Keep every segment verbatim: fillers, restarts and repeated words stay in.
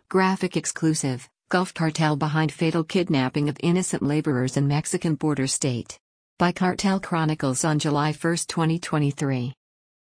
Graphic exclusive, Gulf Cartel behind fatal kidnapping of innocent laborers in Mexican border state. By Cartel Chronicles on July first, twenty twenty-three.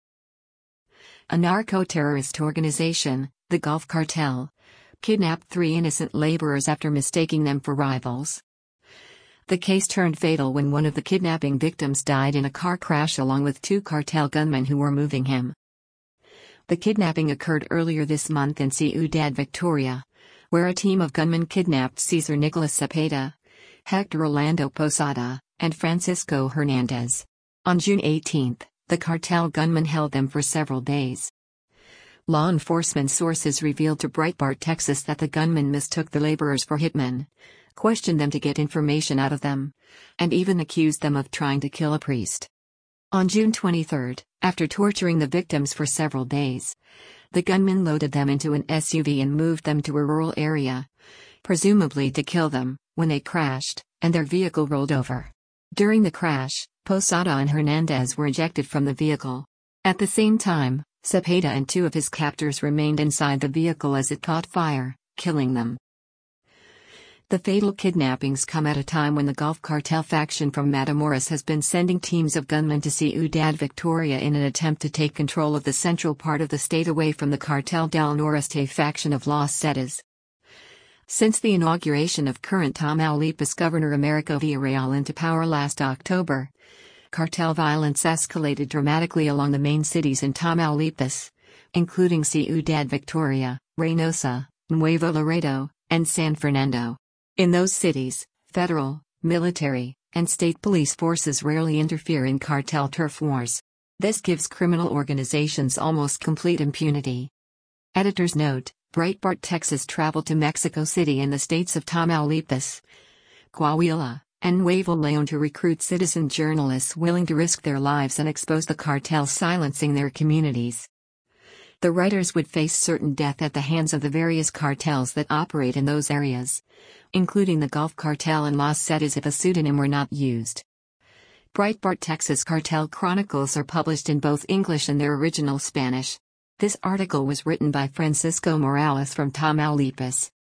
A narco-terrorist organization, the Gulf Cartel, kidnapped three innocent laborers after mistaking them for rivals. The case turned fatal when one of the kidnapping victims died in a car crash along with two cartel gunmen who were moving him. The kidnapping occurred earlier this month in Ciudad Victoria, where a team of gunmen kidnapped Cesar Nicolas Cepeda, Hector Orlando Posada, and Francisco Hernandez. On June eighteenth, the cartel gunmen held them for several days. Law enforcement sources revealed to Breitbart Texas that the gunmen mistook the laborers for hitmen, questioned them to get information out of them, and even accused them of trying to kill a priest. On June twenty-third, after torturing the victims for several days, the gunmen loaded them into an S U V and moved them to a rural area, presumably to kill them, when they crashed, and their vehicle rolled over. During the crash, Posada and Hernandez were ejected from the vehicle. At the same time, Cepeda and two of his captors remained inside the vehicle as it caught fire, killing them. The fatal kidnappings come at a time when the Gulf Cartel faction from Matamoros has been sending teams of gunmen to Ciudad Victoria in an attempt to take control of the central part of the state away from the Cartel del Noreste faction of Los Zetas. Since the inauguration of current Tamaulipas Governor Americo Villarreal into power last October, cartel violence escalated dramatically along the main cities in Tamaulipas, including Ciudad Victoria, Reynosa, Nuevo Laredo, and San Fernando. In those cities, federal, military, and state police forces rarely interfere in cartel turf wars. This gives criminal organizations almost complete impunity. Editor's note: Breitbart Texas traveled to Mexico City in the states of Tamaulipas, Coahuila, and Nuevo León to recruit citizen journalists willing to risk their lives and expose the cartels silencing their communities. The writers would face certain death at the hands of the various cartels that operate in those areas, including the Gulf Cartel and Los Zetas if a pseudonym were not used. Breitbart Texas Cartel Chronicles are published in both English and their original Spanish. This article was written by Francisco Morales from Tamaulipas.